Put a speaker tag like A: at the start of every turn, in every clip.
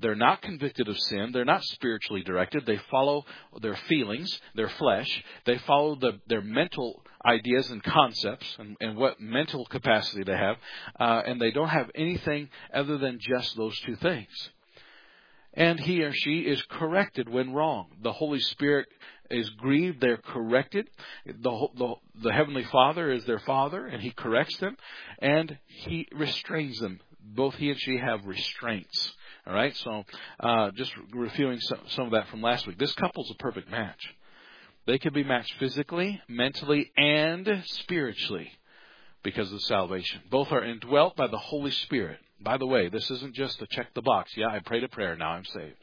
A: They're not convicted of sin. They're not spiritually directed. They follow their feelings, their flesh. They follow their mental ideas and concepts and what mental capacity they have. And they don't have anything other than just those two things. And he or she is corrected when wrong. The Holy Spirit is grieved. They're corrected. The Heavenly Father is their Father, and He corrects them, and He restrains them. Both he and she have restraints. All right? So just reviewing some of that from last week. This couple's a perfect match. They can be matched physically, mentally, and spiritually because of salvation. Both are indwelt by the Holy Spirit. By the way, this isn't just to check the box. Yeah, I prayed a prayer, now I'm saved.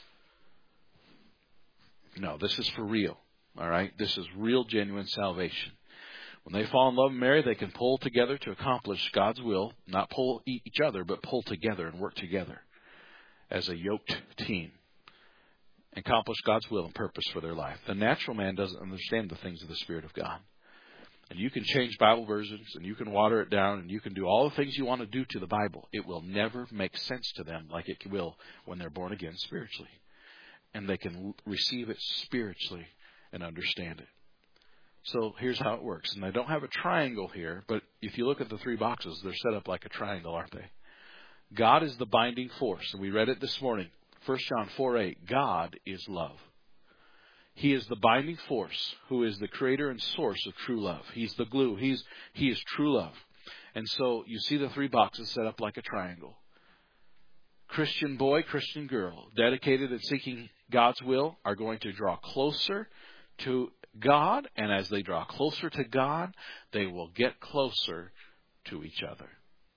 A: No, this is for real. All right? This is real, genuine salvation. When they fall in love and marry, they can pull together to accomplish God's will. Not pull each other, but pull together and work together as a yoked team. Accomplish God's will and purpose for their life. The natural man doesn't understand the things of the Spirit of God. And you can change Bible versions, and you can water it down, and you can do all the things you want to do to the Bible. It will never make sense to them like it will when they're born again spiritually. And they can receive it spiritually and understand it. So here's how it works. And I don't have a triangle here, but if you look at the three boxes, they're set up like a triangle, aren't they? God is the binding force. And we read it this morning. 1 John 4:8. God is love. He is the binding force who is the creator and source of true love. He's the glue. He is true love. And so you see the three boxes set up like a triangle. Christian boy, Christian girl, dedicated at seeking God's will, are going to draw closer to God. And as they draw closer to God, they will get closer to each other.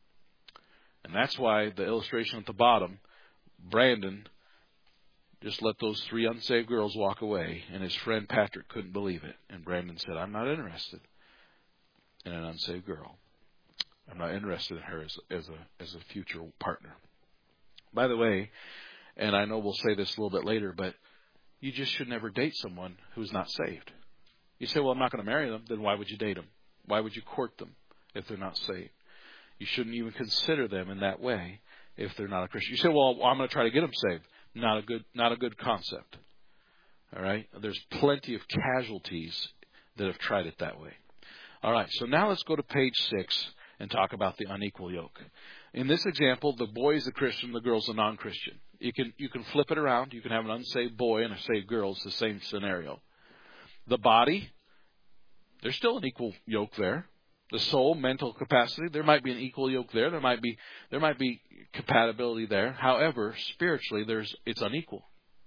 A: And that's why the illustration at the bottom, Brandon just let those three unsaved girls walk away, and his friend Patrick couldn't believe it. And Brandon said, I'm not interested in an unsaved girl. I'm not interested in her as a future partner. By the way, and I know we'll say this a little bit later, but you just should never date someone who's not saved. You say, well, I'm not going to marry them. Then why would you date them? Why would you court them if they're not saved? You shouldn't even consider them in that way if they're not a Christian. You say, well, I'm going to try to get them saved. Not a good concept. All right? There's plenty of casualties that have tried it that way. All right, so now let's go to page 6 and talk about the unequal yoke. In this example, the boy is a Christian, the girl is a non-Christian. You can flip it around. You can have an unsaved boy and a saved girl. It's the same scenario. The body, there's still an equal yoke there. The soul, mental capacity, there might be an equal yoke there. There might be compatibility there. However, spiritually, it's unequal.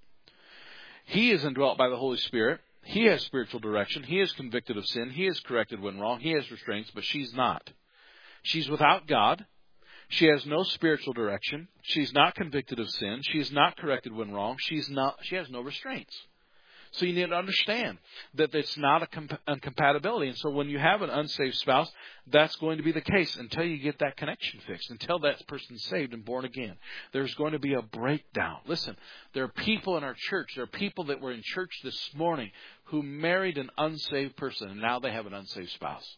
A: He is indwelt by the Holy Spirit. He has spiritual direction. He is convicted of sin. He is corrected when wrong. He has restraints, but she's not. She's without God. She has no spiritual direction. She's not convicted of sin. She is not corrected when wrong. She has no restraints. So you need to understand that it's not a compatibility. And so when you have an unsaved spouse, that's going to be the case until you get that connection fixed, until that person's saved and born again. There's going to be a breakdown. Listen, there are people in our church, there are people that were in church this morning who married an unsaved person, and now they have an unsaved spouse.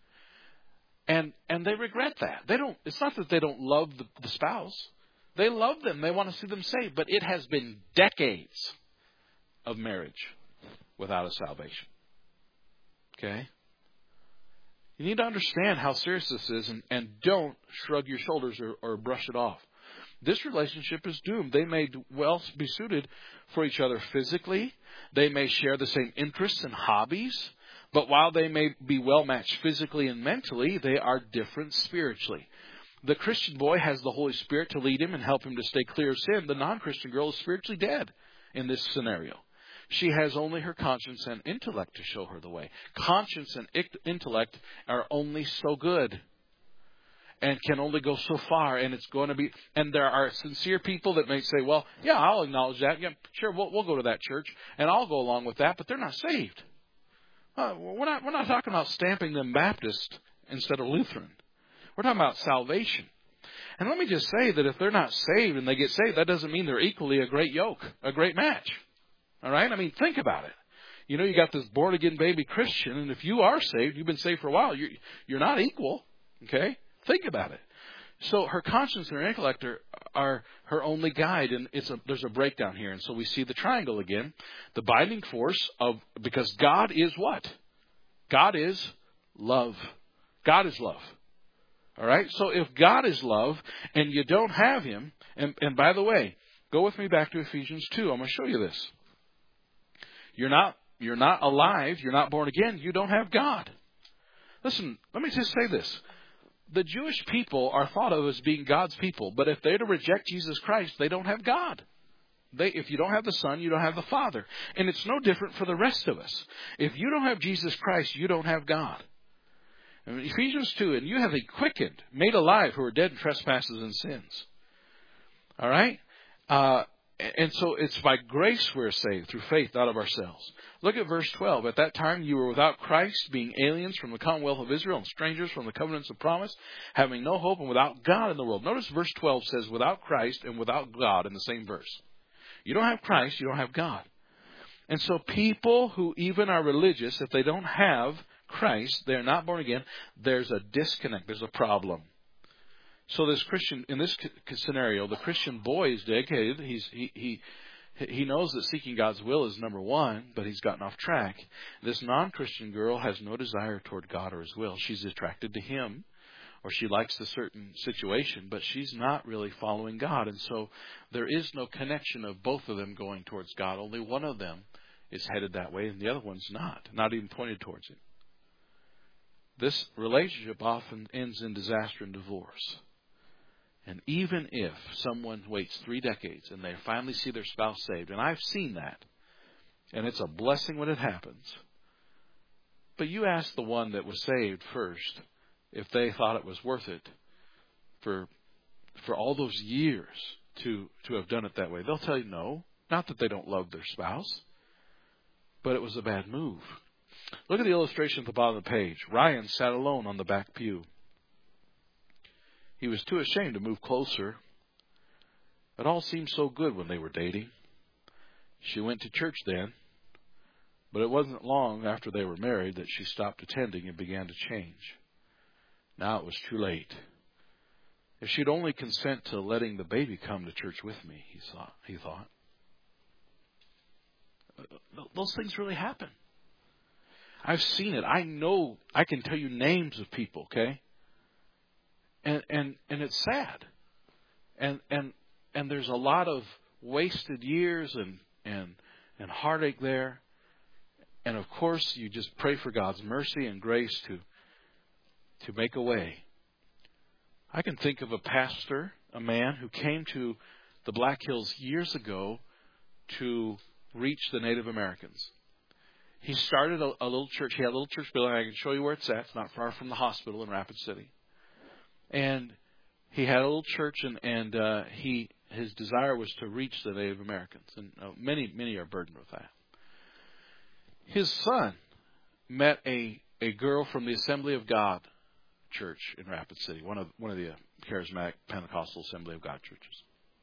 A: And they regret that. It's not that they don't love the spouse. They love them. They want to see them saved. But it has been decades of marriage without a salvation. Okay? You need to understand how serious this is, and don't shrug your shoulders or brush it off. This relationship is doomed. They may well be suited for each other physically. They may share the same interests and hobbies. But while they may be well matched physically and mentally, they are different spiritually. The Christian boy has the Holy Spirit to lead him and help him to stay clear of sin. The non-Christian girl is spiritually dead in this scenario. She has only her conscience and intellect to show her the way. Conscience and intellect are only so good and can only go so far. And it's going to be, and there are sincere people that may say, well, yeah, I'll acknowledge that. Yeah, sure, we'll go to that church and I'll go along with that, but they're not saved. We're not talking about stamping them Baptist instead of Lutheran. We're talking about salvation. And let me just say that if they're not saved and they get saved, that doesn't mean they're equally a great yoke, a great match. All right? I mean, think about it. You know, you got this born-again baby Christian, and if you are saved, you've been saved for a while, you're not equal. Okay? Think about it. So her conscience and her intellect are her only guide. And there's a breakdown here. And so we see the triangle again. The binding force because God is what? God is love. God is love. All right? So if God is love and you don't have Him, and by the way, go with me back to Ephesians 2. I'm going to show you this. You're not alive. You're not born again. You don't have God. Listen, let me just say this. The Jewish people are thought of as being God's people, but if they're to reject Jesus Christ, they don't have God. If you don't have the Son, you don't have the Father. And it's no different for the rest of us. If you don't have Jesus Christ, you don't have God. In Ephesians 2, and you have been quickened, made alive, who are dead in trespasses and sins. All right? And so it's by grace we're saved, through faith, not of ourselves. Look at verse 12. At that time you were without Christ, being aliens from the commonwealth of Israel and strangers from the covenants of promise, having no hope and without God in the world. Notice verse 12 says without Christ and without God in the same verse. You don't have Christ, you don't have God. And so people who even are religious, if they don't have Christ, they're not born again, there's a disconnect, there's a problem. So this Christian, in this scenario, the Christian boy is dedicated. He knows that seeking God's will is number one, but he's gotten off track. This non-Christian girl has no desire toward God or His will. She's attracted to him, or she likes a certain situation, but she's not really following God. And so there is no connection of both of them going towards God. Only one of them is headed that way, and the other one's not even pointed towards it. This relationship often ends in disaster and divorce. And even if someone waits 3 decades and they finally see their spouse saved, and I've seen that, and it's a blessing when it happens. But you ask the one that was saved first if they thought it was worth it for all those years to have done it that way. They'll tell you no. Not that they don't love their spouse, but it was a bad move. Look at the illustration at the bottom of the page. Ryan sat alone on the back pew. He was too ashamed to move closer. It all seemed so good when they were dating. She went to church then, but it wasn't long after they were married that she stopped attending and began to change. Now it was too late. If she'd only consent to letting the baby come to church with me, he thought. Those things really happen. I've seen it. I know. I can tell you names of people, okay? And it's sad. And there's a lot of wasted years and heartache there. And of course, you just pray for God's mercy and grace to make a way. I can think of a pastor, a man who came to the Black Hills years ago to reach the Native Americans. He started a little church. He had a little church building. I can show you where it's at. It's not far from the hospital in Rapid City. And he had a little church, and his desire was to reach the Native Americans. And many are burdened with that. His son met a girl from the Assembly of God church in Rapid City, one of the charismatic Pentecostal Assembly of God churches,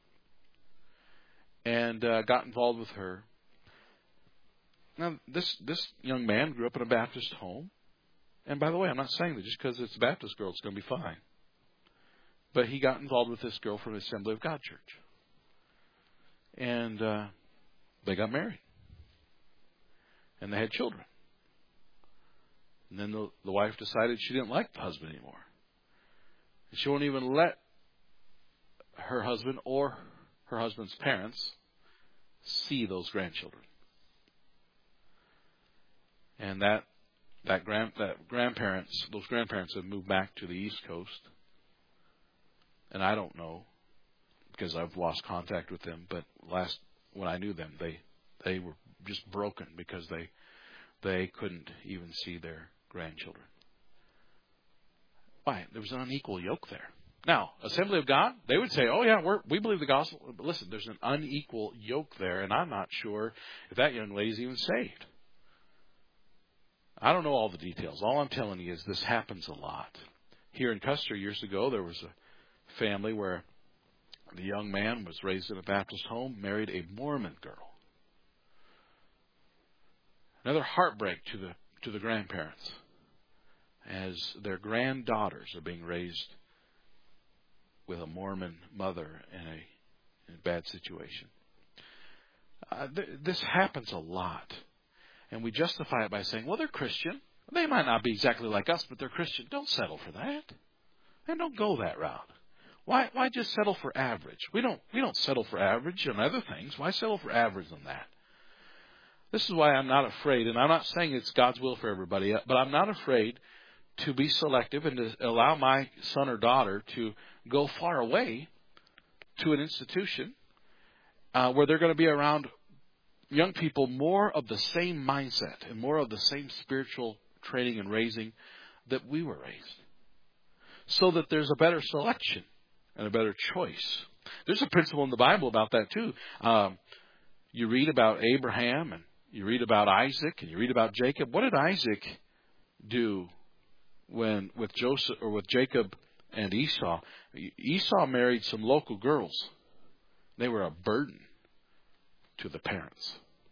A: and got involved with her. Now, this young man grew up in a Baptist home. And by the way, I'm not saying that just because it's a Baptist girl, it's going to be fine. But he got involved with this girl from the Assembly of God church. And they got married. And they had children. And then the wife decided she didn't like the husband anymore. And she won't even let her husband or her husband's parents see those grandchildren. And those grandparents have moved back to the East Coast. And I don't know, because I've lost contact with them, but when I knew them, they were just broken because they couldn't even see their grandchildren. Why? There was an unequal yoke there. Now, Assembly of God, they would say, oh yeah, we believe the gospel. But listen, there's an unequal yoke there, and I'm not sure if that young lady's even saved. I don't know all the details. All I'm telling you is this happens a lot. Here in Custer years ago, there was a family where the young man was raised in a Baptist home, married a Mormon girl. Another heartbreak to the grandparents as their granddaughters are being raised with a Mormon mother in a bad situation. This happens a lot. And we justify it by saying, well, they're Christian. They might not be exactly like us, but they're Christian. Don't settle for that. And don't go that route. Why just settle for average? We don't settle for average on other things. Why settle for average on that? This is why I'm not afraid, and I'm not saying it's God's will for everybody, but I'm not afraid to be selective and to allow my son or daughter to go far away to an institution where they're going to be around young people more of the same mindset and more of the same spiritual training and raising that we were raised, so that there's a better selection and a better choice. There's a principle in the Bible about that too. You read about Abraham, and you read about Isaac, and you read about Jacob. What did Isaac do with Joseph or with Jacob and Esau? Esau married some local girls. They were a burden to the parents.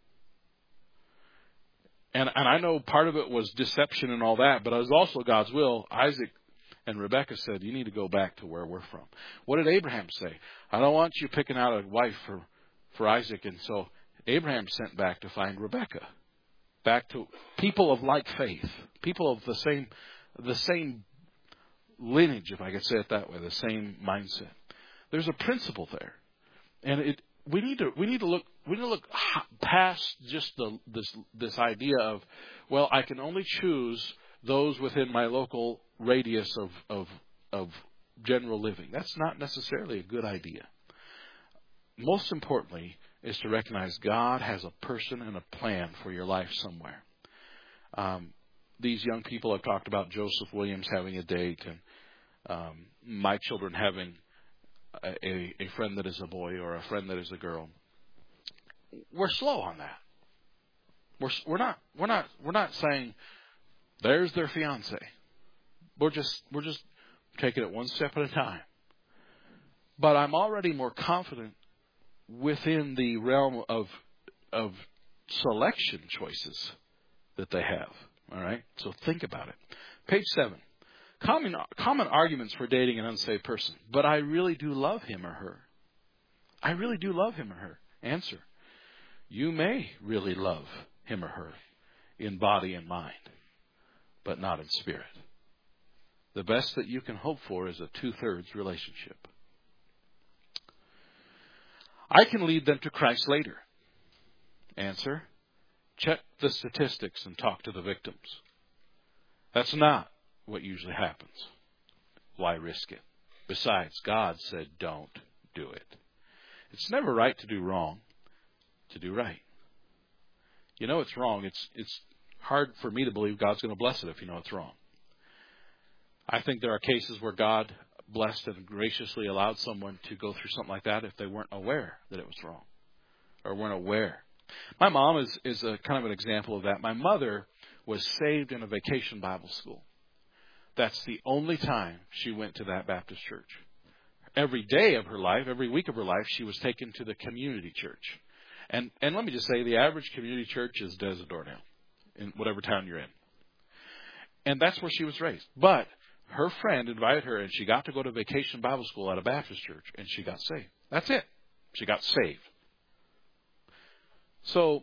A: And I know part of it was deception and all that, but it was also God's will. Isaac and Rebekah said, you need to go back to where we're from. What did Abraham say? I don't want you picking out a wife for Isaac. And so Abraham sent back to find Rebekah. Back to people of like faith. People of the same lineage, if I could say it that way, the same mindset. There's a principle there. And we need to look past just this idea of, well, I can only choose those within my local radius of general living. That's not necessarily a good idea. Most importantly is to recognize God has a person and a plan for your life somewhere. These young people have talked about Joseph Williams having a date, and my children having a friend that is a boy or a friend that is a girl. We're slow on that. We're not saying there's their fiance. We're just taking it one step at a time. But I'm already more confident within the realm of selection choices that they have. All right? So think about it. Page 7. Common arguments for dating an unsaved person. But I really do love him or her. I really do love him or her. Answer. You may really love him or her in body and mind, but not in spirit. The best that you can hope for is a 2/3 relationship. I can lead them to Christ later. Answer. Check the statistics and talk to the victims. That's not what usually happens. Why risk it? Besides, God said don't do it. It's never right to do wrong, to do right. You know it's wrong. It's hard for me to believe God's going to bless it if you know it's wrong. I think there are cases where God blessed and graciously allowed someone to go through something like that if they weren't aware that it was wrong or weren't aware. My mom is a kind of an example of that. My mother was saved in a vacation Bible school. That's the only time she went to that Baptist church. Every day of her life, every week of her life, she was taken to the community church. And let me just say, the average community church is Desert Dornell, in whatever town you're in. And that's where she was raised. But her friend invited her, and she got to go to vacation Bible school at a Baptist church, and she got saved. That's it. She got saved. So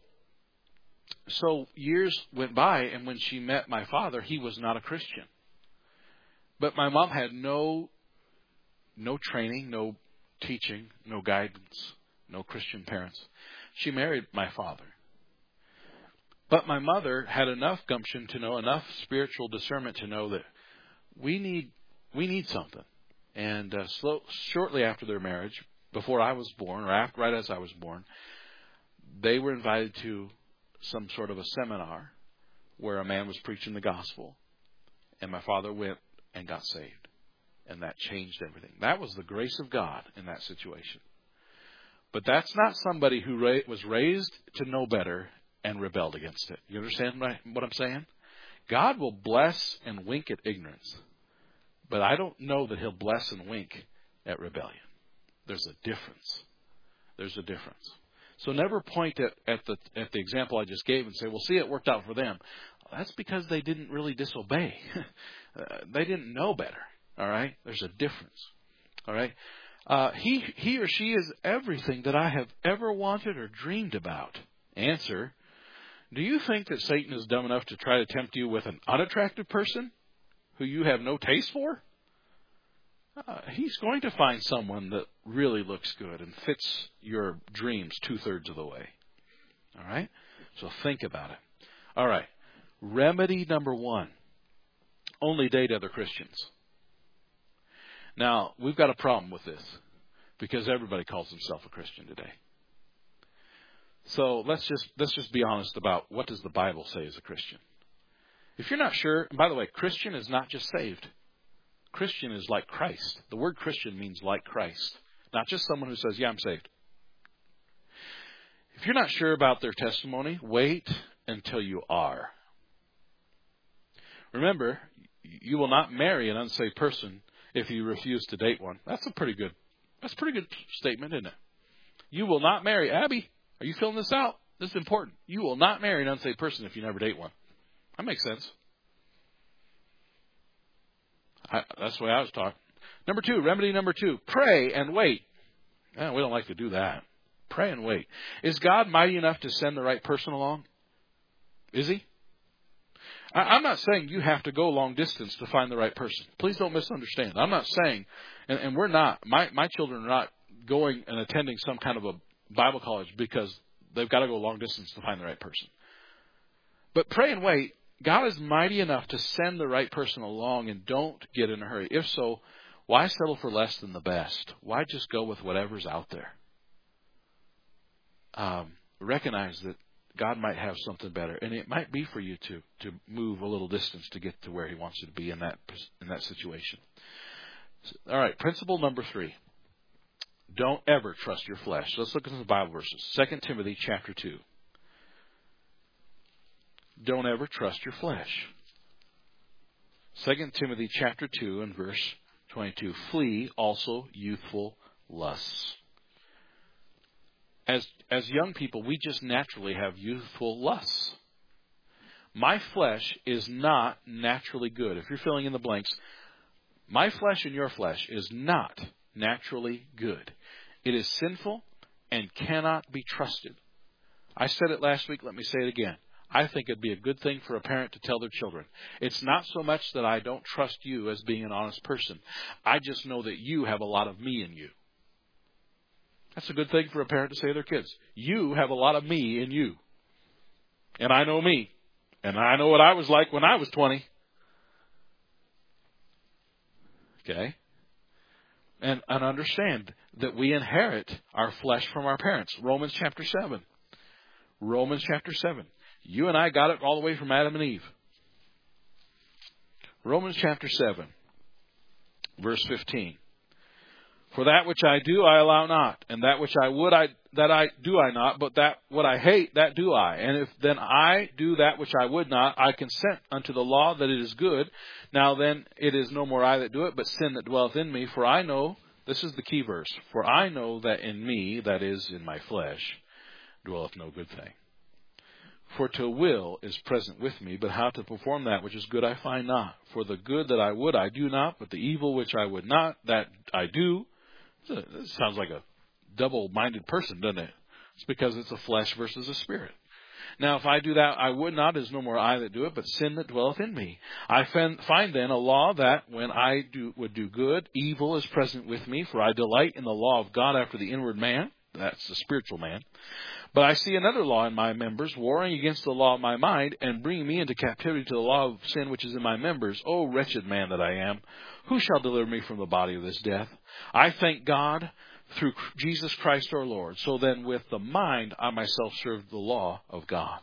A: years went by, and when she met my father, he was not a Christian. But my mom had no training, no teaching, no guidance, no Christian parents. She married my father. But my mother had enough gumption to know, enough spiritual discernment to know that we need something. And shortly after their marriage, before I was born, or right as I was born, they were invited to some sort of a seminar where a man was preaching the gospel. And my father went and got saved. And that changed everything. That was the grace of God in that situation. But that's not somebody who was raised to know better and rebelled against it. You understand what I'm saying? God will bless and wink at ignorance. But I don't know that he'll bless and wink at rebellion. There's a difference. There's a difference. So never point at the example I just gave and say, well, see, it worked out for them. That's because they didn't really disobey. They didn't know better. All right? There's a difference. All right? He or she is everything that I have ever wanted or dreamed about. Answer: do you think that Satan is dumb enough to try to tempt you with an unattractive person who you have no taste for? He's going to find someone that really looks good and fits your dreams 2/3 of the way. All right? So think about it. All right. Remedy number 1. Only date other Christians. Now, we've got a problem with this because everybody calls himself a Christian today. So let's just be honest about what does the Bible say as a Christian. If you're not sure, and by the way, Christian is not just saved. Christian is like Christ. The word Christian means like Christ, not just someone who says, yeah, I'm saved. If you're not sure about their testimony, wait until you are. Remember, you will not marry an unsaved person if you refuse to date one. That's a pretty good statement, isn't it? You will not marry. Abby, are you filling this out? This is important. You will not marry an unsaved person if you never date one. That makes sense. That's the way I was taught. Number 2, remedy number 2, pray and wait. We don't like to do that. Pray and wait. Is God mighty enough to send the right person along? Is he? I'm not saying you have to go long distance to find the right person. Please don't misunderstand. I'm not saying, and we're not, my children are not going and attending some kind of a Bible college because they've got to go long distance to find the right person. But pray and wait. God is mighty enough to send the right person along, and don't get in a hurry. If so, why settle for less than the best? Why just go with whatever's out there? Recognize that God might have something better, and it might be for you to move a little distance to get to where He wants you to be in that situation. All right, principle number 3. Don't ever trust your flesh. Let's look at some Bible verses. 2 Timothy chapter 2. Don't ever trust your flesh. 2 Timothy chapter 2 and verse 22. Flee also youthful lusts. As young people, we just naturally have youthful lusts. My flesh is not naturally good. If you're filling in the blanks, my flesh and your flesh is not naturally good. It is sinful and cannot be trusted. I said it last week. Let me say it again. I think it'd be a good thing for a parent to tell their children. It's not so much that I don't trust you as being an honest person. I just know that you have a lot of me in you. That's a good thing for a parent to say to their kids. You have a lot of me in you. And I know me. And I know what I was like when I was 20. Okay? And understand that we inherit our flesh from our parents. Romans chapter 7. Romans chapter 7. You and I got it all the way from Adam and Eve. Romans chapter 7, verse 15. For that which I do, I allow not, and that which I would, that I do I not, but that what I hate, that do I. And if then I do that which I would not, I consent unto the law that it is good. Now then, it is no more I that do it, but sin that dwelleth in me. For I know, this is the key verse, for I know that in me, that is, in my flesh, dwelleth no good thing. For to will is present with me, but how to perform that which is good I find not. For the good that I would I do not, but the evil which I would not, that I do. This sounds like a double-minded person, doesn't it? It's because it's a flesh versus a spirit. Now, if I do that I would not, is no more I that do it, but sin that dwelleth in me. I find then a law that when I would do good, evil is present with me, for I delight in the law of God after the inward man. That's the spiritual man. But I see another law in my members, warring against the law of my mind, and bringing me into captivity to the law of sin which is in my members. O wretched man that I am, who shall deliver me from the body of this death? I thank God through Jesus Christ our Lord. So then with the mind I myself serve the law of God.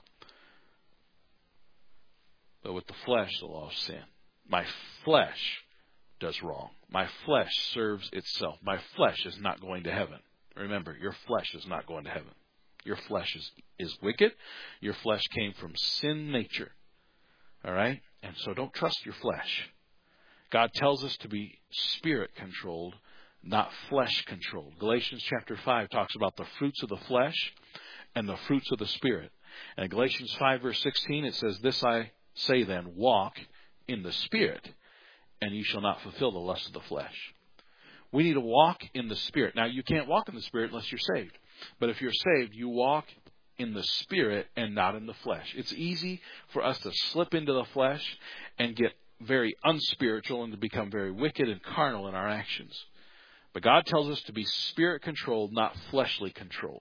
A: But with the flesh, the law of sin. My flesh does wrong. My flesh serves itself. My flesh is not going to heaven. Remember, your flesh is not going to heaven. Your flesh is wicked. Your flesh came from sin nature. All right? And so don't trust your flesh. God tells us to be spirit-controlled, not flesh-controlled. Galatians chapter 5 talks about the fruits of the flesh and the fruits of the spirit. And in Galatians 5 verse 16 it says, This I say then, walk in the spirit, and ye shall not fulfill the lust of the flesh. We need to walk in the Spirit. Now, you can't walk in the Spirit unless you're saved. But if you're saved, you walk in the Spirit and not in the flesh. It's easy for us to slip into the flesh and get very unspiritual and to become very wicked and carnal in our actions. But God tells us to be Spirit-controlled, not fleshly controlled.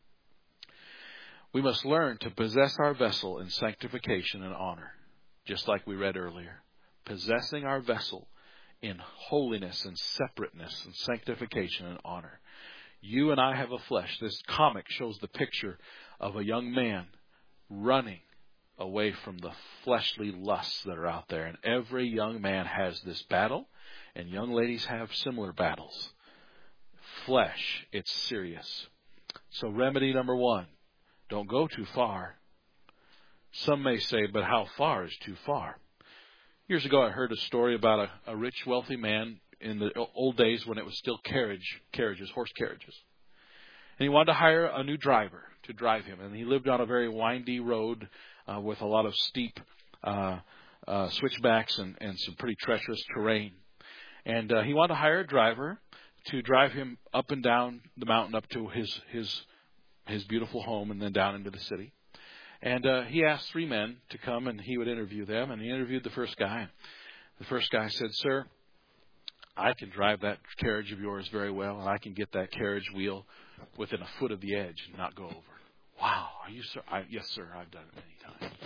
A: We must learn to possess our vessel in sanctification and honor, just like we read earlier. Possessing our vessel in holiness and separateness and sanctification and honor. You and I have a flesh. This comic shows the picture of a young man running away from the fleshly lusts that are out there. And every young man has this battle, and young ladies have similar battles. Flesh, it's serious. So remedy number 1, don't go too far. Some may say, but how far is too far? Years ago, I heard a story about a rich, wealthy man in the old days when it was still carriages, horse carriages. And he wanted to hire a new driver to drive him. And he lived on a very windy road with a lot of steep switchbacks and some pretty treacherous terrain. And he wanted to hire a driver to drive him up and down the mountain up to his beautiful home and then down into the city. And he asked 3 men to come and he would interview them. And he interviewed the first guy. The first guy said, "Sir, I can drive that carriage of yours very well, and I can get that carriage wheel within a foot of the edge and not go over." "Wow, are you sir?" "Yes, sir, I've done it many times."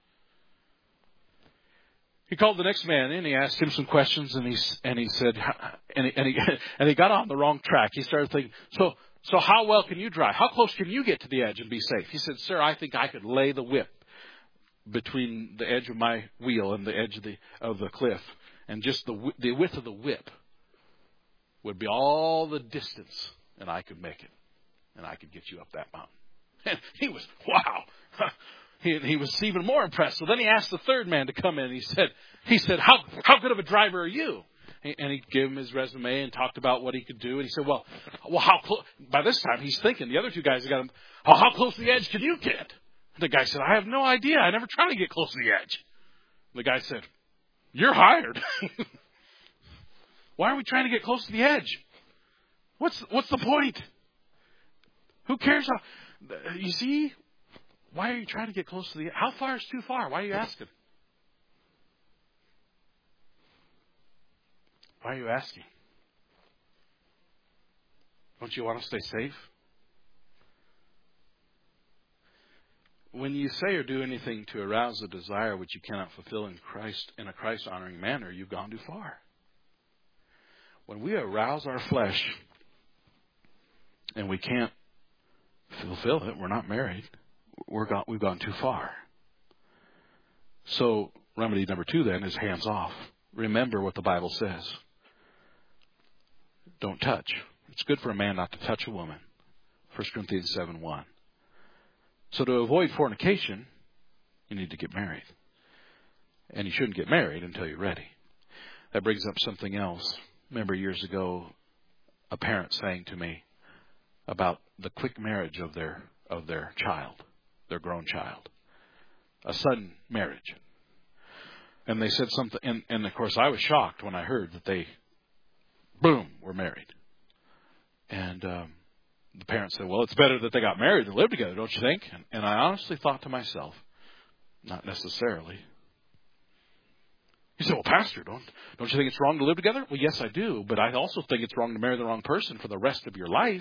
A: He called the next man in. He asked him some questions, and he said, and he got on the wrong track. He started thinking, so how well can you drive? How close can you get to the edge and be safe? He said, "Sir, I think I could lay the whip between the edge of my wheel and the edge of the cliff, and just the width of the whip would be all the distance, and I could make it, and I could get you up that mountain." And he was, wow. He was even more impressed. So then he asked the third man to come in. He said, how good of a driver are you? And he gave him his resume and talked about what he could do. And he said, well, how close? By this time, he's thinking, the other 2 guys have got him, how close to the edge can you get? The guy said, "I have no idea. I never tried to get close to the edge." The guy said, "You're hired." "Why are we trying to get close to the edge? What's the point? Who cares you see? Why are you trying to get close to the edge? How far is too far? Why are you asking? Why are you asking? Don't you want to stay safe? When you say or do anything to arouse a desire which you cannot fulfill in a Christ-honoring manner, you've gone too far. When we arouse our flesh and we can't fulfill it, we're not married. We've gone too far. So remedy number 2 then is hands off. Remember what the Bible says. Don't touch. It's good for a man not to touch a woman. 1 Corinthians 7:1. So to avoid fornication, you need to get married. And you shouldn't get married until you're ready. That brings up something else. Remember years ago, a parent saying to me about the quick marriage of their child, their grown child. A sudden marriage. And they said something, and of course I was shocked when I heard that they, boom, were married. And the parents said, "Well, it's better that they got married than live together, don't you think?" And I honestly thought to myself, not necessarily. You say, "Well, Pastor, don't you think it's wrong to live together?" Well, yes, I do, but I also think it's wrong to marry the wrong person for the rest of your life.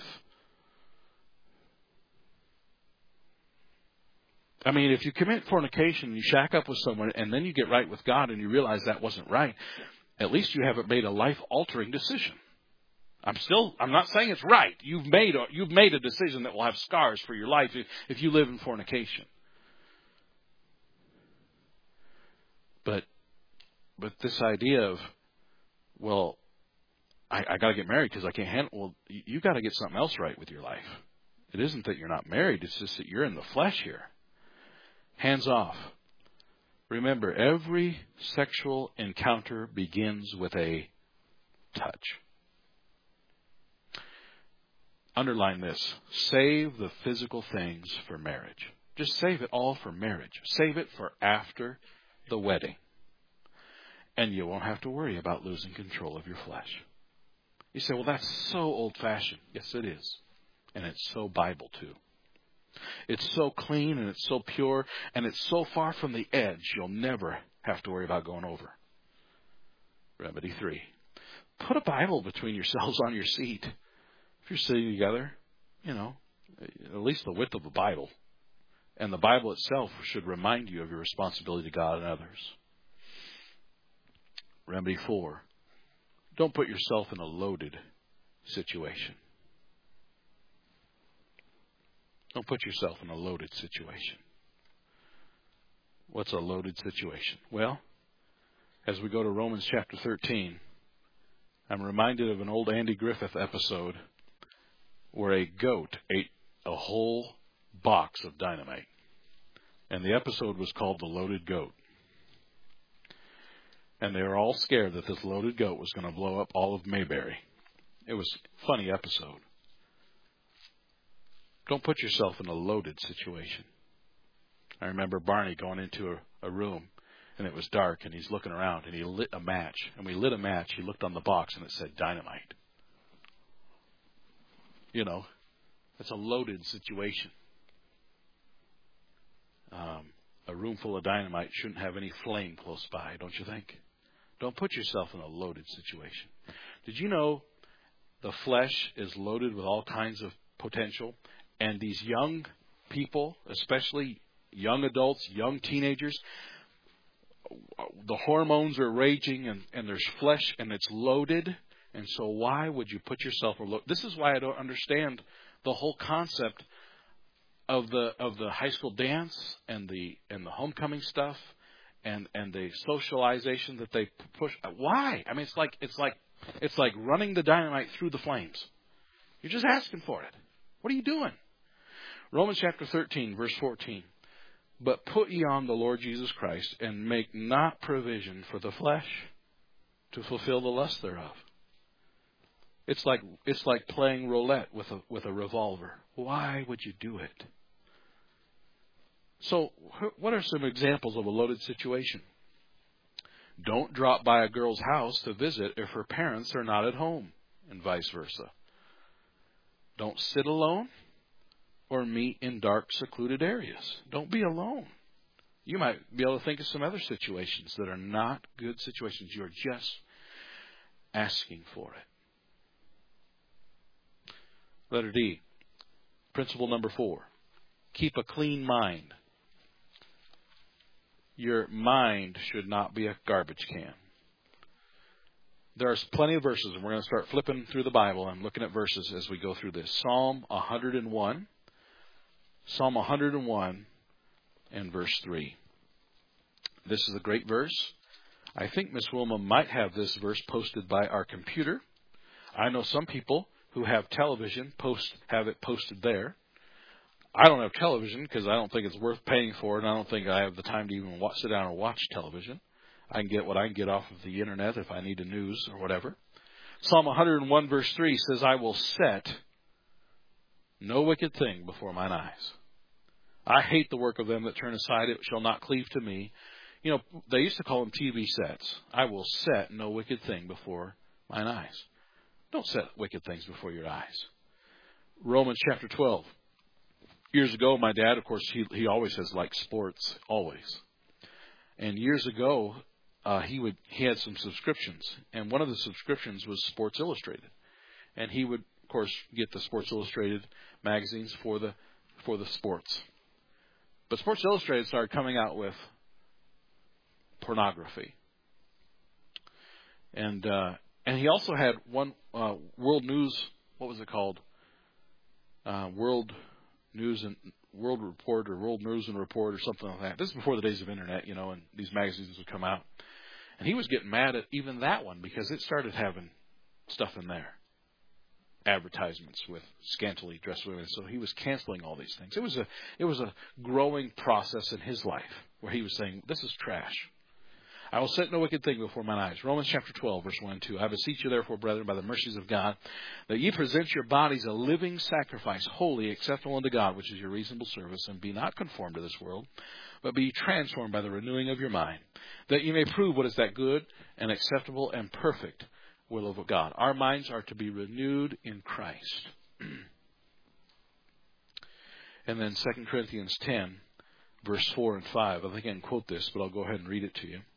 A: I mean, if you commit fornication, you shack up with someone, and then you get right with God and you realize that wasn't right, at least you haven't made a life-altering decision. I'm not saying it's right. You've made a decision that will have scars for your life if you live in fornication. But this idea of, well, I got to get married because I can't handle. Well, you got to get something else right with your life. It isn't that you're not married. It's just that you're in the flesh here. Hands off. Remember, every sexual encounter begins with a touch. Underline this. Save the physical things for marriage. Just save it all for marriage. Save it for after the wedding. And you won't have to worry about losing control of your flesh. You say, well, that's so old-fashioned. Yes, it is. And it's so Bible, too. It's so clean and it's so pure and it's so far from the edge, you'll never have to worry about going over. Remedy 3. Put a Bible between yourselves on your seat. If you're sitting together, at least the width of the Bible. And the Bible itself should remind you of your responsibility to God and others. Remedy 4. Don't put yourself in a loaded situation. Don't put yourself in a loaded situation. What's a loaded situation? Well, as we go to Romans chapter 13, I'm reminded of an old Andy Griffith episode where a goat ate a whole box of dynamite. And the episode was called The Loaded Goat. And they were all scared that this loaded goat was going to blow up all of Mayberry. It was a funny episode. Don't put yourself in a loaded situation. I remember Barney going into a room, and it was dark, and he's looking around, and he lit a match. And when he lit a match, he looked on the box, and it said dynamite. It's a loaded situation. A room full of dynamite shouldn't have any flame close by, don't you think? Don't put yourself in a loaded situation. Did you know the flesh is loaded with all kinds of potential? And these young people, especially young adults, young teenagers, the hormones are raging and there's flesh and it's loaded. And so why would you put yourself in a loaded? This is why I don't understand the whole concept of the high school dance and the homecoming stuff and the socialization that they push. Why? I mean, it's like running the dynamite through the flames. You're just asking for it. What are you doing? Romans chapter 13, verse 14. But put ye on the Lord Jesus Christ, and make not provision for the flesh to fulfill the lust thereof. It's like playing roulette with a revolver. Why would you do it? So, what are some examples of a loaded situation? Don't drop by a girl's house to visit if her parents are not at home, and vice versa. Don't sit alone or meet in dark, secluded areas. Don't be alone. You might be able to think of some other situations that are not good situations. You're just asking for it. Letter D. Principle number 4. Keep a clean mind. Your mind should not be a garbage can. There's plenty of verses, and we're going to start flipping through the Bible. I'm looking at verses as we go through this. Psalm 101. Psalm 101 and verse 3. This is a great verse. I think Miss Wilma might have this verse posted by our computer. I know some people who have television have it posted there. I don't have television because I don't think it's worth paying for it, and I don't think I have the time to even sit down and watch television. I can get what I can get off of the internet if I need the news or whatever. Psalm 101 verse 3 says, I will set no wicked thing before mine eyes. I hate the work of them that turn aside. It shall not cleave to me. They used to call them TV sets. I will set no wicked thing before mine eyes. Don't set wicked things before your eyes. Romans chapter 12. Years ago, my dad, of course, he always has liked sports, always. And years ago, he had some subscriptions, and one of the subscriptions was Sports Illustrated, and he would, of course, get the Sports Illustrated magazines for the sports. But Sports Illustrated started coming out with pornography, and he also had one World News. What was it called? World News and World Report or World News and Report or something like that. This is before the days of internet, and these magazines would come out. And he was getting mad at even that one because it started having stuff in there. Advertisements with scantily dressed women. So he was canceling all these things. It was a growing process in his life where he was saying, this is trash. I will set no wicked thing before mine eyes. Romans chapter 12, verse 1 and 2. I beseech you, therefore, brethren, by the mercies of God, that ye present your bodies a living sacrifice, holy, acceptable unto God, which is your reasonable service, and be not conformed to this world, but be transformed by the renewing of your mind, that ye may prove what is that good and acceptable and perfect will of God. Our minds are to be renewed in Christ. And then 2 Corinthians 10, verse 4 and 5. I think I can quote this, but I'll go ahead and read it to you.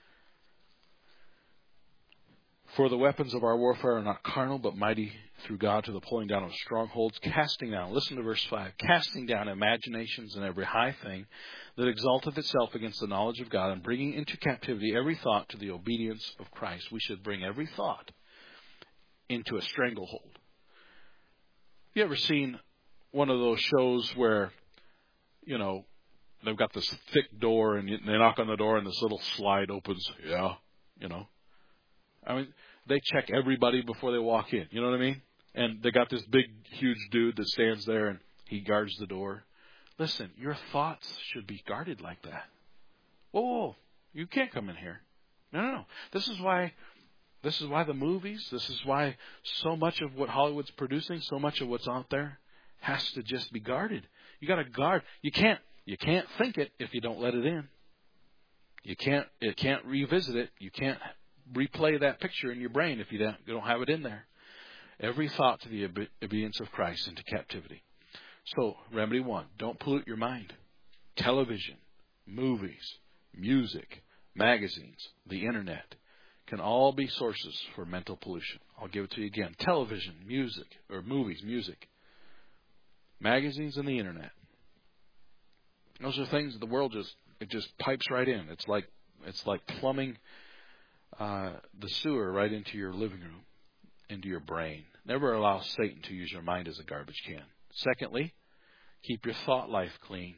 A: For the weapons of our warfare are not carnal, but mighty through God to the pulling down of strongholds, casting down, listen to verse 5, casting down imaginations and every high thing that exalteth itself against the knowledge of God, and bringing into captivity every thought to the obedience of Christ. We should bring every thought into a stranglehold. You ever seen one of those shows where, you know, they've got this thick door and they knock on the door and this little slide opens? Yeah, you know. I mean, they check everybody before they walk in. You know what I mean? And they got this big, huge dude that stands there and he guards the door. Listen, your thoughts should be guarded like that. Whoa, you can't come in here. No. This is why the movies, this is why so much of what Hollywood's producing, so much of what's out there has to just be guarded. You got to guard. You can't think it if you don't let it in. You can't revisit it. You can't replay that picture in your brain if you don't have it in there. Every thought to the obedience of Christ into captivity. So, remedy 1, don't pollute your mind. Television, movies, music, magazines, the internet can all be sources for mental pollution. I'll give it to you again. Television, music, or movies, music, magazines, and the internet. Those are things that the world just pipes right in. It's like plumbing the sewer right into your living room, into your brain. Never allow Satan to use your mind as a garbage can. Secondly, keep your thought life clean.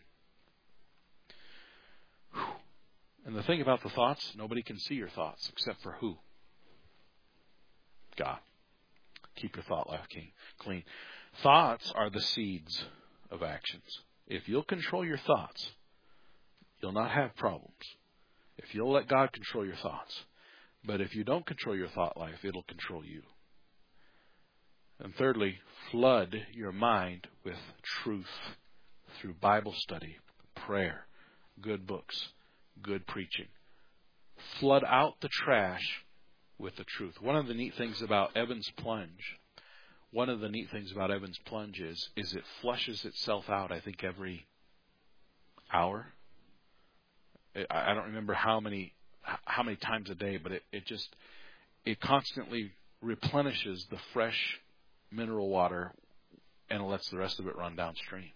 A: And the thing about the thoughts, nobody can see your thoughts except for who? God. Keep your thought life clean. Thoughts are the seeds of actions. If you'll control your thoughts, you'll not have problems. If you'll let God control your thoughts. But if you don't control your thought life, it'll control you. And thirdly, flood your mind with truth through Bible study, prayer, good books, good preaching. Flood out the trash with the truth. One of the neat things about Evans Plunge is it flushes itself out, I think, every hour. I don't remember how many times a day, but it constantly replenishes the fresh mineral water and lets the rest of it run downstream.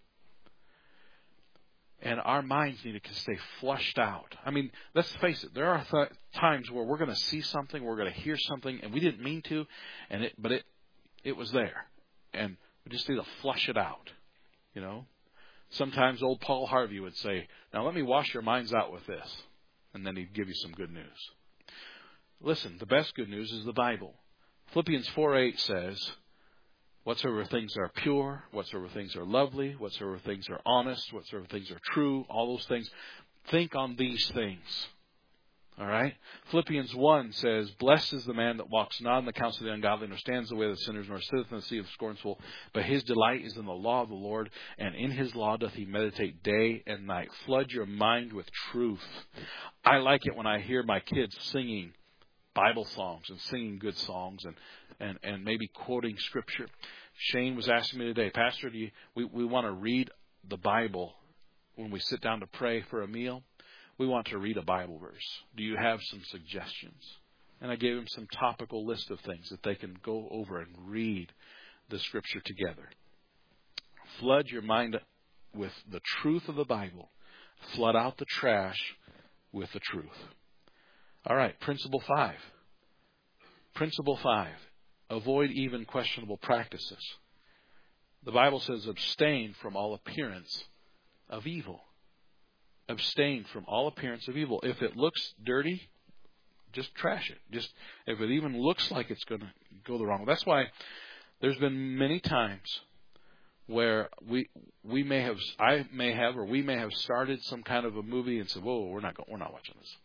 A: And our minds need to stay flushed out. I mean, let's face it, there are times where we're going to see something, we're going to hear something, and we didn't mean to, but it was there. And we just need to flush it out, you know. Sometimes old Paul Harvey would say, now let me wash your minds out with this. And then he'd give you some good news. Listen, the best good news is the Bible. Philippians 4:8 says, whatsoever things are pure, whatsoever things are lovely, whatsoever things are honest, whatsoever things are true, all those things, think on these things. All right? Philippians 1 says, blessed is the man that walks not in the counsel of the ungodly, nor stands the way of the sinners, nor sitteth in the seat of the scornful, but his delight is in the law of the Lord, and in his law doth he meditate day and night. Flood your mind with truth. I like it when I hear my kids singing Bible songs and singing good songs and maybe quoting Scripture. Shane was asking me today, Pastor, we want to read the Bible when we sit down to pray for a meal? We want to read a Bible verse. Do you have some suggestions? And I gave him some topical list of things that they can go over and read the Scripture together. Flood your mind with the truth of the Bible. Flood out the trash with the truth. All right, principle 5. Principle 5. Avoid even questionable practices. The Bible says abstain from all appearance of evil. Abstain from all appearance of evil. If it looks dirty, just trash it. Just if it even looks like it's going to go the wrong way. That's why there's been many times where we may have started some kind of a movie and said, "Whoa, we're not watching this."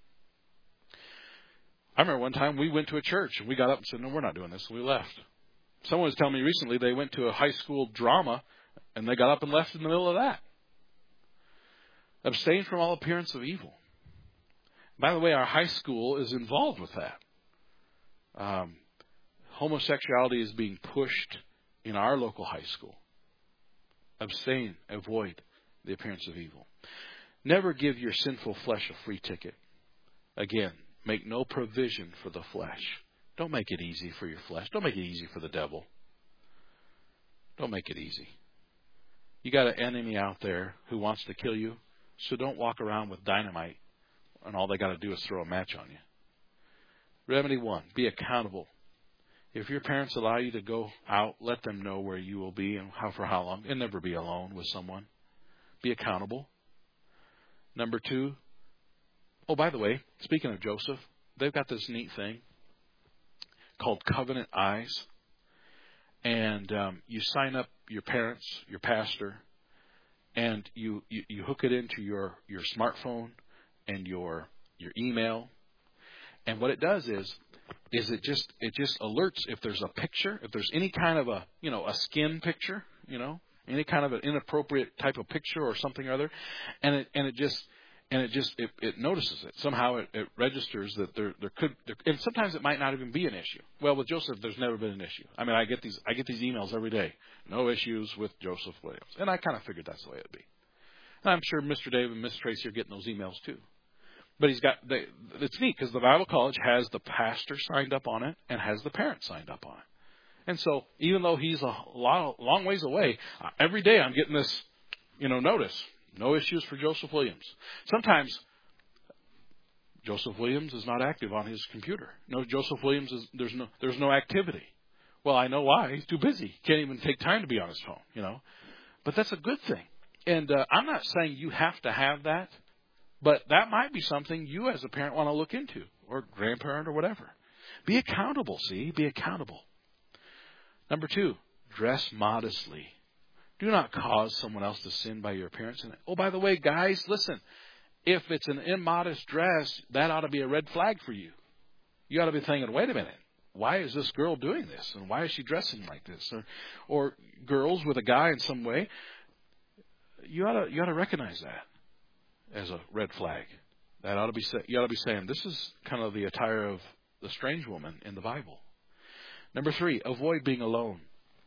A: I remember one time we went to a church and we got up and said, "No, we're not doing this." And we left. Someone was telling me recently they went to a high school drama and they got up and left in the middle of that. Abstain from all appearance of evil. By the way, our high school is involved with that. homosexuality is being pushed in our local high school. Abstain, avoid the appearance of evil. Never give your sinful flesh a free ticket. Again, make no provision for the flesh. Don't make it easy for your flesh. Don't make it easy for the devil. Don't make it easy. You got an enemy out there who wants to kill you, so don't walk around with dynamite and all they got to do is throw a match on you. Remedy 1, be accountable. If your parents allow you to go out, let them know where you will be and for how long. And never be alone with someone. Be accountable. Number 2, oh, by the way, speaking of Joseph, they've got this neat thing called Covenant Eyes. And you sign up your parents, your pastor, and you hook it into your smartphone and your email. And what it does is it just alerts if there's a picture, if there's any kind of a skin picture, any kind of an inappropriate type of picture or something or other, and it notices it. Somehow it registers that there could, and sometimes it might not even be an issue. Well, with Joseph, there's never been an issue. I mean, I get these emails every day. No issues with Joseph Williams, and I kind of figured that's the way it'd be. And I'm sure Mr. Dave and Miss Tracy are getting those emails too. But it's neat because the Bible College has the pastor signed up on it and has the parent signed up on it. And so even though he's a long ways away, every day I'm getting this, notice. No issues for Joseph Williams. Sometimes Joseph Williams is not active on his computer. No, Joseph Williams there's no activity. Well, I know why. He's too busy. Can't even take time to be on his phone, But that's a good thing. And I'm not saying you have to have that, but that might be something you as a parent want to look into, or grandparent or whatever. Be accountable, be accountable. Number 2, dress modestly. Do not cause someone else to sin by your appearance. And, oh, by the way, guys, listen. If it's an immodest dress, that ought to be a red flag for you. You ought to be thinking, wait a minute. Why is this girl doing this? And why is she dressing like this? Or girls with a guy in some way. You ought to recognize that as a red flag. You ought to be saying, this is kind of the attire of the strange woman in the Bible. Number 3, avoid being alone.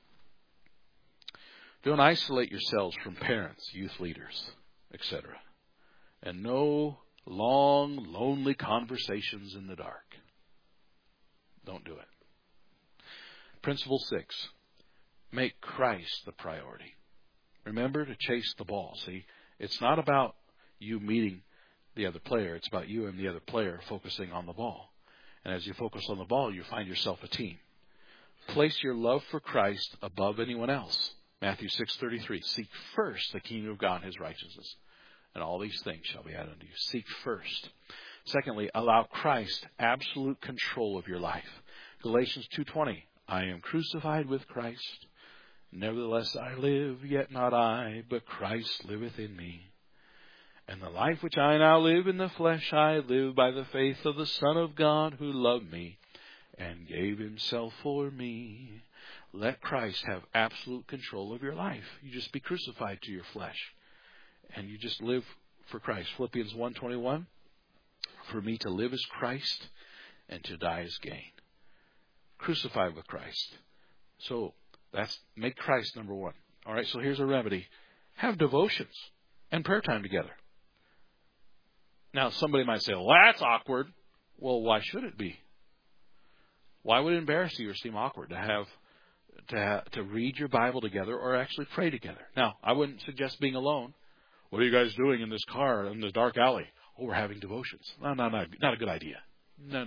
A: Don't isolate yourselves from parents, youth leaders, etc. And no long, lonely conversations in the dark. Don't do it. Principle 6, make Christ the priority. Remember to chase the ball. See, it's not about you meeting the other player. It's about you and the other player focusing on the ball. And as you focus on the ball, you find yourself a team. Place your love for Christ above anyone else. Matthew 6:33, seek first the kingdom of God and his righteousness, and all these things shall be added unto you. Seek first. Secondly, allow Christ absolute control of your life. Galatians 2:20, I am crucified with Christ. Nevertheless I live, yet not I, but Christ liveth in me. And the life which I now live in the flesh, I live by the faith of the Son of God who loved me and gave himself for me. Let Christ have absolute control of your life. You just be crucified to your flesh. And you just live for Christ. Philippians 1:21, for me to live is Christ and to die is gain. Crucified with Christ. So make Christ number 1. All right, so here's a remedy. Have devotions and prayer time together. Now, somebody might say, well, that's awkward. Well, why should it be? Why would it embarrass you or seem awkward to read your Bible together or actually pray together? Now, I wouldn't suggest being alone. What are you guys doing in this car in the dark alley? Oh, we're having devotions. No, not a good idea. No.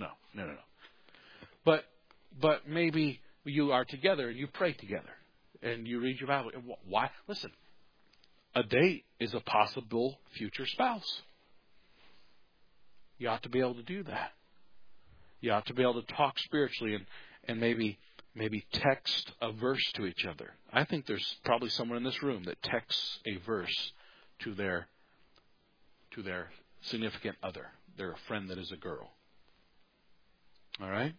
A: But maybe you are together and you pray together and you read your Bible. Why? Listen, a date is a possible future spouse. You ought to be able to do that. You ought to be able to talk spiritually and maybe text a verse to each other. I think there's probably someone in this room that texts a verse to their significant other, their friend that is a girl. All right?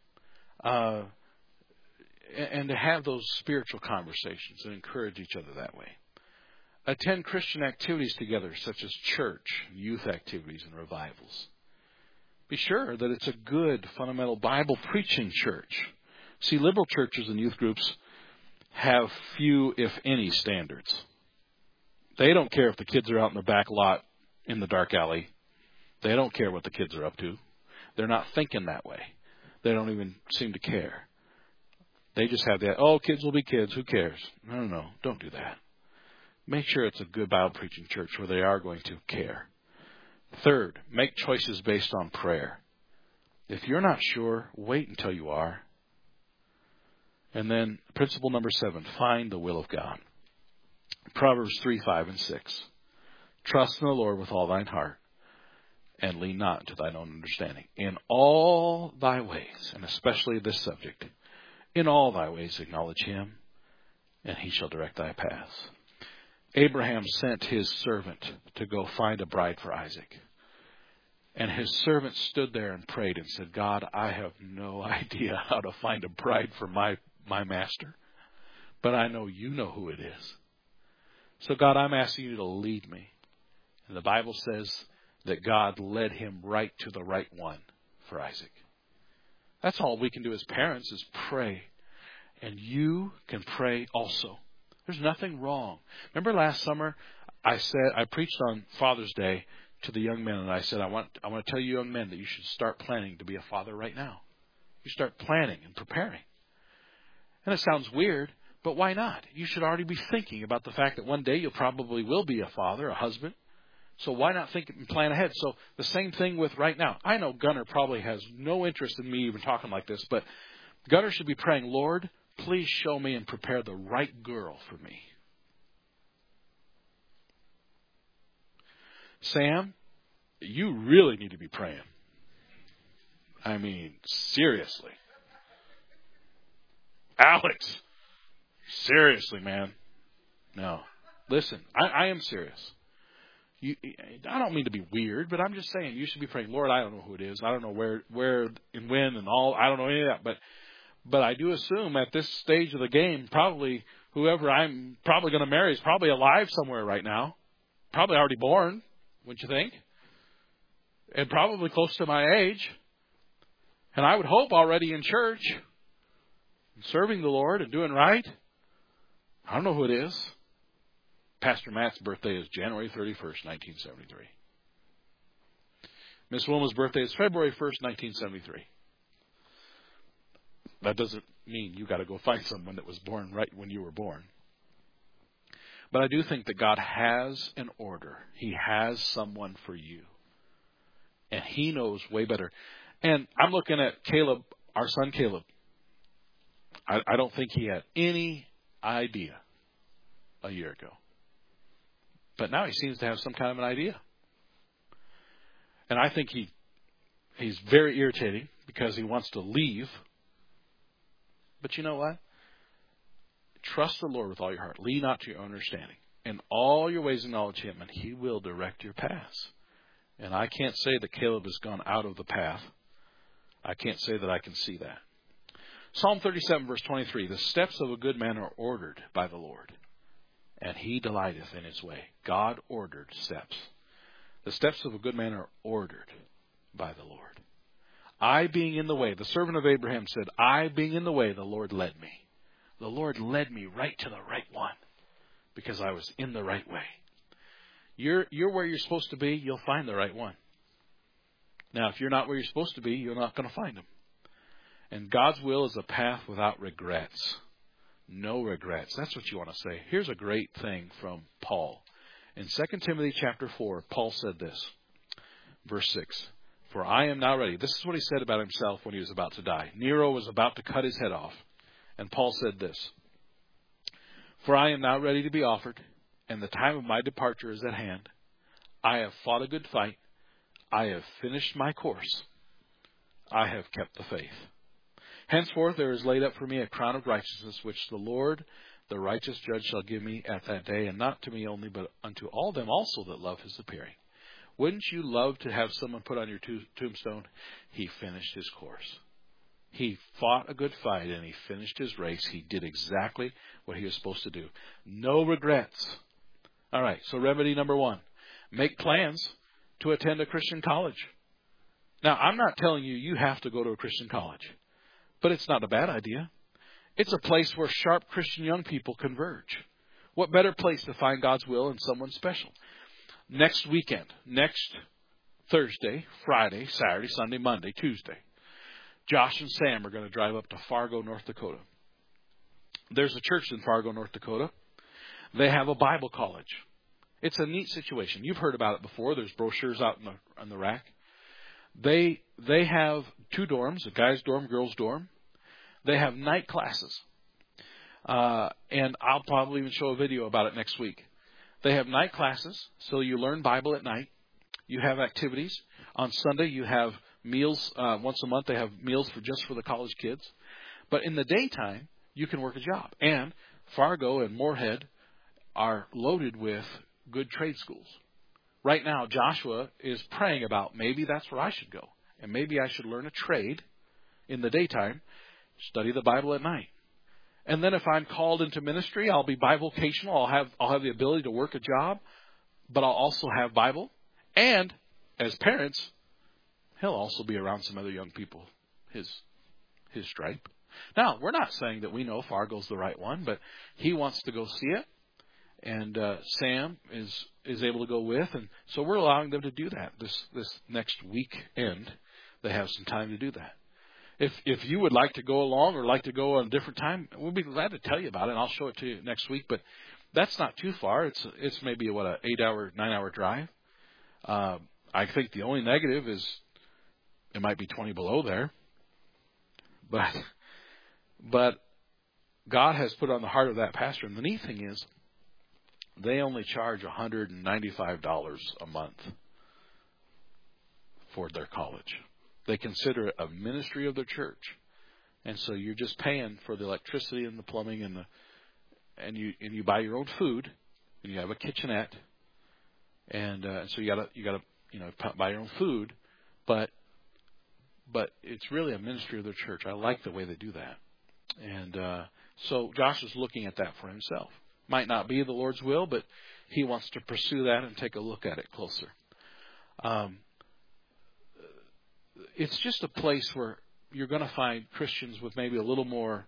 A: And to have those spiritual conversations and encourage each other that way. Attend Christian activities together, such as church, youth activities, and revivals. Be sure that it's a good, fundamental Bible preaching church. See, liberal churches and youth groups have few, if any, standards. They don't care if the kids are out in the back lot in the dark alley. They don't care what the kids are up to. They're not thinking that way. They don't even seem to care. They just have that, oh, kids will be kids. Who cares? No. Don't do that. Make sure it's a good Bible preaching church where they are going to care. Third, make choices based on prayer. If you're not sure, wait until you are. And then principle number 7, find the will of God. Proverbs 3, 5, and 6. Trust in the Lord with all thine heart, and lean not to thine own understanding. In all thy ways, and especially this subject, in all thy ways acknowledge him, and he shall direct thy paths. Abraham sent his servant to go find a bride for Isaac. And his servant stood there and prayed and said, God, I have no idea how to find a bride for my master, but I know you know who it is. So God, I'm asking you to lead me. And the Bible says that God led him right to the right one for Isaac. That's all we can do as parents is pray. And you can pray also. There's nothing wrong. Remember last summer I preached on Father's Day to the young men, and I said, I want to tell you young men that you should start planning to be a father right now. You start planning and preparing. And it sounds weird, but why not? You should already be thinking about the fact that one day you probably will be a father, a husband. So why not think and plan ahead? So the same thing with right now. I know Gunnar probably has no interest in me even talking like this, but Gunnar should be praying, Lord, please show me and prepare the right girl for me. Sam, you really need to be praying. I mean, seriously. Alex, seriously, man. No. Listen, I am serious. I don't mean to be weird, but I'm just saying you should be praying, Lord, I don't know who it is. I don't know where and when and all. I don't know any of that. But I do assume at this stage of the game, probably whoever I'm probably going to marry is probably alive somewhere right now. Probably already born, wouldn't you think? And probably close to my age. And I would hope already in church, serving the Lord and doing right. I don't know who it is. Pastor Matt's birthday is January 31st, 1973. Miss Wilma's birthday is February 1st, 1973. That doesn't mean you got to go find someone that was born right when you were born. But I do think that God has an order. He has someone for you. And He knows way better. And I'm looking at Caleb, our son Caleb. I don't think he had any idea a year ago. But now he seems to have some kind of an idea. And I think he's very irritating because he wants to leave. But you know what? Trust the Lord with all your heart. Lean not to your own understanding. In all your ways acknowledge Him, and He will direct your paths. And I can't say that Caleb has gone out of the path. I can't say that I can see that. Psalm 37, verse 23. The steps of a good man are ordered by the Lord, and He delighteth in His way. God ordered steps. The steps of a good man are ordered by the Lord. I being in the way, the servant of Abraham said, I being in the way, the Lord led me. The Lord led me right to the right one because I was in the right way. You're where you're supposed to be, you'll find the right one. Now, if you're not where you're supposed to be, you're not going to find him. And God's will is a path without regrets. No regrets. That's what you want to say. Here's a great thing from Paul. In 2 Timothy chapter 4, Paul said this. Verse 6. For I am now ready. This is what he said about himself when he was about to die. Nero was about to cut his head off. And Paul said this. For I am now ready to be offered, and the time of my departure is at hand. I have fought a good fight. I have finished my course. I have kept the faith. Henceforth there is laid up for me a crown of righteousness, which the Lord, the righteous judge, shall give me at that day, and not to me only, but unto all them also that love His appearing. Wouldn't you love to have someone put on your tombstone? He finished his course. He fought a good fight, and he finished his race. He did exactly what he was supposed to do. No regrets. All right, so remedy number 1. Make plans to attend a Christian college. Now, I'm not telling you have to go to a Christian college. but it's not a bad idea. It's a place where sharp Christian young people converge. What better place to find God's will in someone special? Next weekend, next Thursday, Friday, Saturday, Sunday, Monday, Tuesday, Josh and Sam are going to drive up to Fargo, North Dakota. There's a church in Fargo, North Dakota. They have a Bible college. It's a neat situation. You've heard about it before. There's brochures out in the rack. They have 2 dorms, a guy's dorm, girl's dorm. They have night classes. And I'll probably even show a video about it next week. They have night classes, so you learn Bible at night. You have activities. On Sunday, you have meals. Once a month, they have meals just for the college kids. But in the daytime, you can work a job. And Fargo and Moorhead are loaded with good trade schools. Right now, Joshua is praying about maybe that's where I should go. And maybe I should learn a trade in the daytime, study the Bible at night. And then if I'm called into ministry, I'll be bivocational. I'll have the ability to work a job, but I'll also have Bible. And as parents, he'll also be around some other young people, his stripe. Now, we're not saying that we know Fargo's the right one, but he wants to go see it. And Sam is able to go with, and so we're allowing them to do that this next weekend. They have some time to do that. If you would like to go along or like to go on a different time, we'll be glad to tell you about it, and I'll show it to you next week. But that's not too far. It's maybe an 8-hour, 9-hour drive. I think the only negative is it might be 20 below there, but God has put on the heart of that pastor, and the neat thing is, they only charge $195 a month for their college. They consider it a ministry of their church. And so you're just paying for the electricity and the plumbing and you buy your own food, and you have a kitchenette. And so you gotta buy your own food, but it's really a ministry of their church. I like the way they do that. And so Josh is looking at that for himself. Might not be the Lord's will, but he wants to pursue that and take a look at it closer. It's just a place where you're going to find Christians with maybe a little more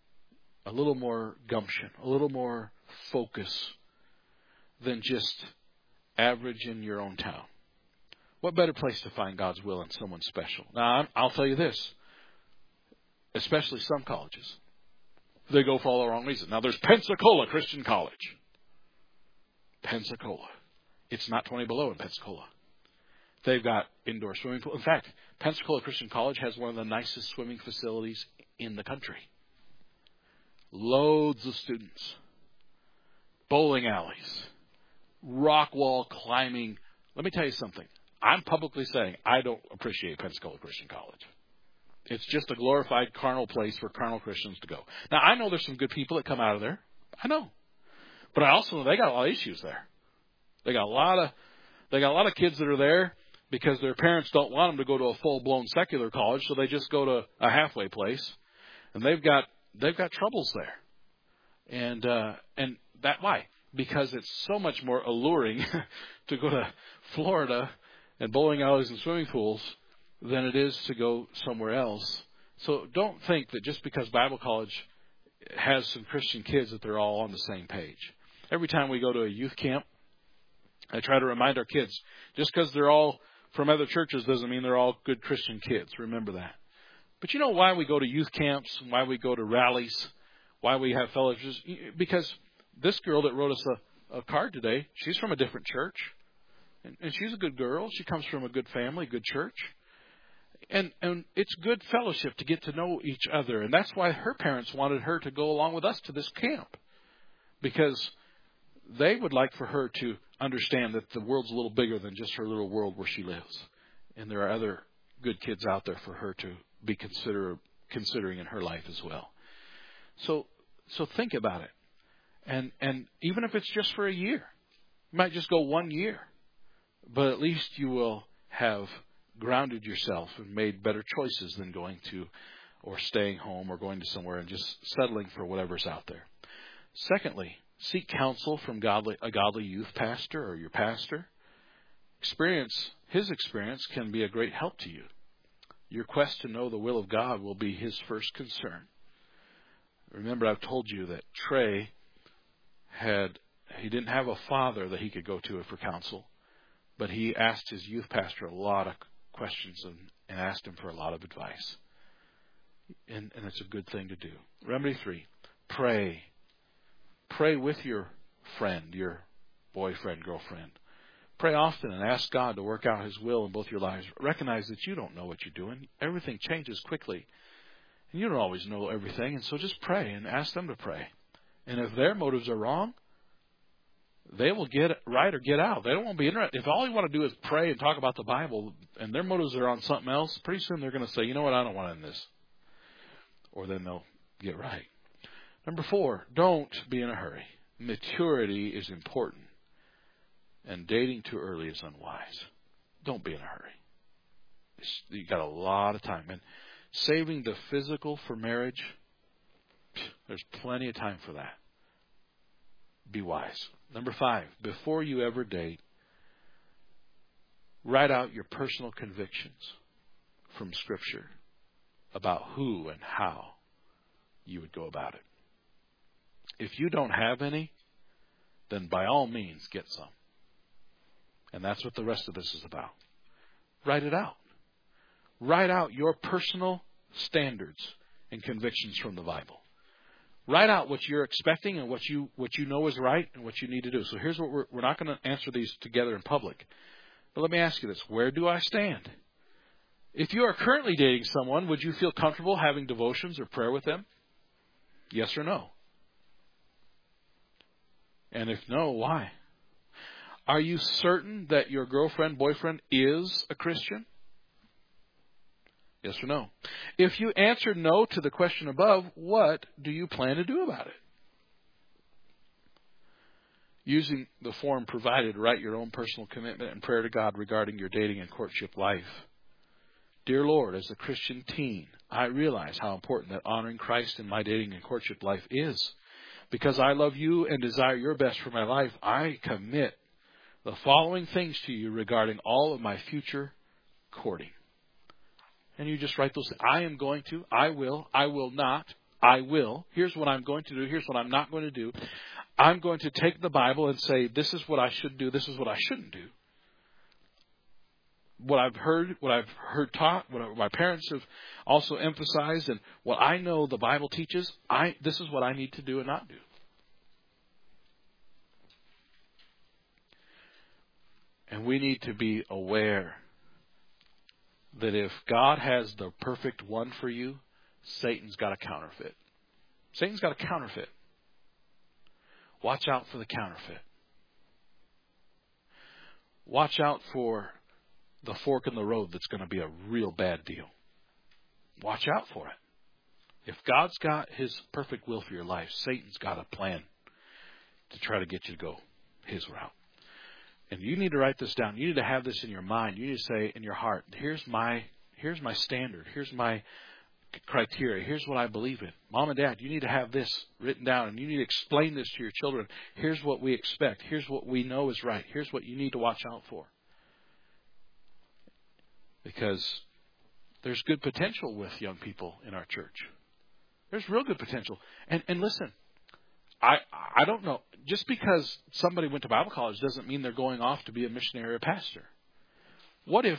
A: gumption, a little more focus than just average in your own town. What better place to find God's will in someone special? Now, I'll tell you this, especially some colleges. They go for all the wrong reasons. Now, there's Pensacola Christian College. Pensacola. It's not 20 below in Pensacola. They've got indoor swimming pool. In fact, Pensacola Christian College has one of the nicest swimming facilities in the country. Loads of students. Bowling alleys. Rock wall climbing. Let me tell you something. I'm publicly saying I don't appreciate Pensacola Christian College. It's just a glorified carnal place for carnal Christians to go. Now, I know there's some good people that come out of there. I know. But I also know they got a lot of issues there. They got a lot of kids that are there because their parents don't want them to go to a full-blown secular college, so they just go to a halfway place. And they've got troubles there. And that why? Because it's so much more alluring to go to Florida and bowling alleys and swimming pools than it is to go somewhere else. So don't think that just because Bible college has some Christian kids that they're all on the same page. Every time we go to a youth camp, I try to remind our kids, just because they're all from other churches doesn't mean they're all good Christian kids. Remember that. But you know why we go to youth camps, why we go to rallies, why we have fellowships? Because this girl that wrote us a card today, she's from a different church. And she's a good girl. She comes from a good family, good church. And it's good fellowship to get to know each other. And that's why her parents wanted her to go along with us to this camp. Because they would like for her to understand that the world's a little bigger than just her little world where she lives. And there are other good kids out there for her to be considering in her life as well. So think about it. And even if it's just for a year, you might just go 1 year. But at least you will have grounded yourself and made better choices than going to or staying home or going to somewhere and just settling for whatever's out there. Secondly, seek counsel from a godly youth pastor or your pastor. His experience can be a great help to you. Your quest to know the will of God will be his first concern. Remember, I've told you that Trey he didn't have a father that he could go to for counsel, but he asked his youth pastor a lot of questions and asked him for a lot of advice. And it's a good thing to do. Remedy 3, pray. Pray with your friend, your boyfriend, girlfriend. Pray often and ask God to work out his will in both your lives. Recognize that you don't know what you're doing. Everything changes quickly. And you don't always know everything. And so just pray and ask them to pray. And if their motives are wrong, they will get right or get out. They don't want to be interested. If all you want to do is pray and talk about the Bible and their motives are on something else, pretty soon they're going to say, you know what, I don't want in this. Or then they'll get right. Number 4, don't be in a hurry. Maturity is important. And dating too early is unwise. Don't be in a hurry. You've got a lot of time. And saving the physical for marriage, there's plenty of time for that. Be wise. Number 5, before you ever date, write out your personal convictions from Scripture about who and how you would go about it. If you don't have any, then by all means get some. And that's what the rest of this is about. Write it out. Write out your personal standards and convictions from the Bible. Write out what you're expecting and what you know is right and what you need to do. So here's what we're not going to answer these together in public. But let me ask you this. Where do I stand? If you are currently dating someone, would you feel comfortable having devotions or prayer with them? Yes or no? And if no, why? Are you certain that your girlfriend, boyfriend is a Christian? Yes or no? If you answer no to the question above, what do you plan to do about it? Using the form provided, write your own personal commitment and prayer to God regarding your dating and courtship life. Dear Lord, as a Christian teen, I realize how important that honoring Christ in my dating and courtship life is. Because I love you and desire your best for my life, I commit the following things to you regarding all of my future courting. And you just write those. I am going to, I will not, I will. Here's what I'm going to do. Here's what I'm not going to do. I'm going to take the Bible and say, this is what I should do. This is what I shouldn't do. What I've heard taught, what my parents have also emphasized, and what I know the Bible teaches, this is what I need to do and not do. And we need to be aware that if God has the perfect one for you, Satan's got a counterfeit. Satan's got a counterfeit. Watch out for the counterfeit. Watch out for the fork in the road that's going to be a real bad deal. Watch out for it. If God's got his perfect will for your life, Satan's got a plan to try to get you to go his route. And you need to write this down. You need to have this in your mind. You need to say in your heart, here's my standard. Here's my criteria. Here's what I believe in. Mom and Dad, you need to have this written down, and you need to explain this to your children. Here's what we expect. Here's what we know is right. Here's what you need to watch out for. Because there's good potential with young people in our church. There's real good potential. And listen, I don't know. Just because somebody went to Bible college doesn't mean they're going off to be a missionary or a pastor. What if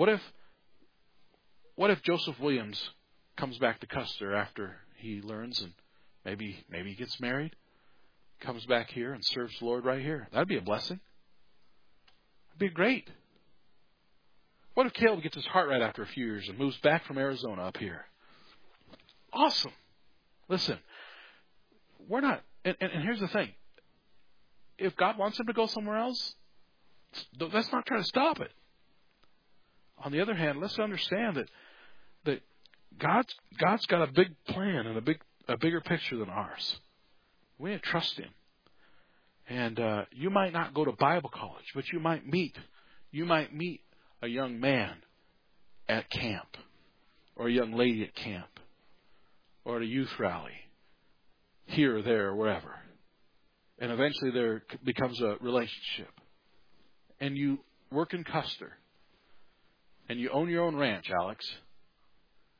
A: Joseph Williams comes back to Custer after he learns and maybe he gets married, comes back here and serves the Lord right here? That'd be a blessing. It'd be great. What if Caleb gets his heart right after a few years and moves back from Arizona up here? Awesome. Listen, we're not, and here's the thing. If God wants him to go somewhere else, let's not try to stop it. On the other hand, let's understand that God's got a big plan and a bigger picture than ours. We need to trust him. And you might not go to Bible college, but you might meet a young man at camp, or a young lady at camp, or at a youth rally, here or there or wherever. And eventually there becomes a relationship. And you work in Custer. And you own your own ranch, Alex.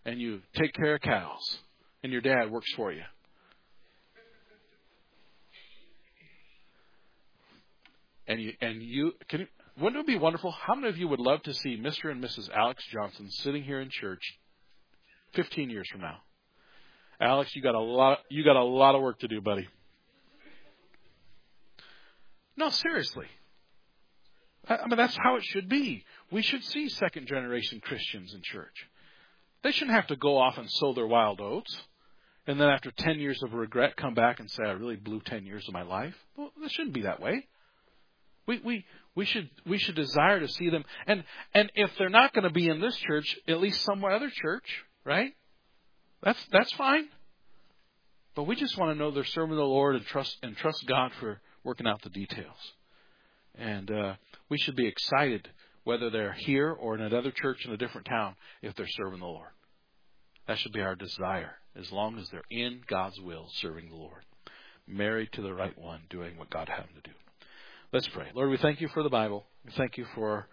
A: and you take care of cows, and your dad works for you. Wouldn't it be wonderful? How many of you would love to see Mr. and Mrs. Alex Johnson sitting here in church 15 years from now? Alex, you got a lot of work to do, buddy. No, seriously. I mean, that's how it should be. We should see second generation Christians in church. They shouldn't have to go off and sow their wild oats, and then after 10 years of regret come back and say, I really blew 10 years of my life. Well, it shouldn't be that way. We should desire to see them, and if they're not going to be in this church, at least some other church, right? That's fine. But we just want to know they're serving the Lord and trust God for working out the details. And we should be excited whether they're here or in another church in a different town if they're serving the Lord. That should be our desire, as long as they're in God's will, serving the Lord, married to the right one, doing what God had them to do. Let's pray. Lord, we thank you for the Bible. We thank you for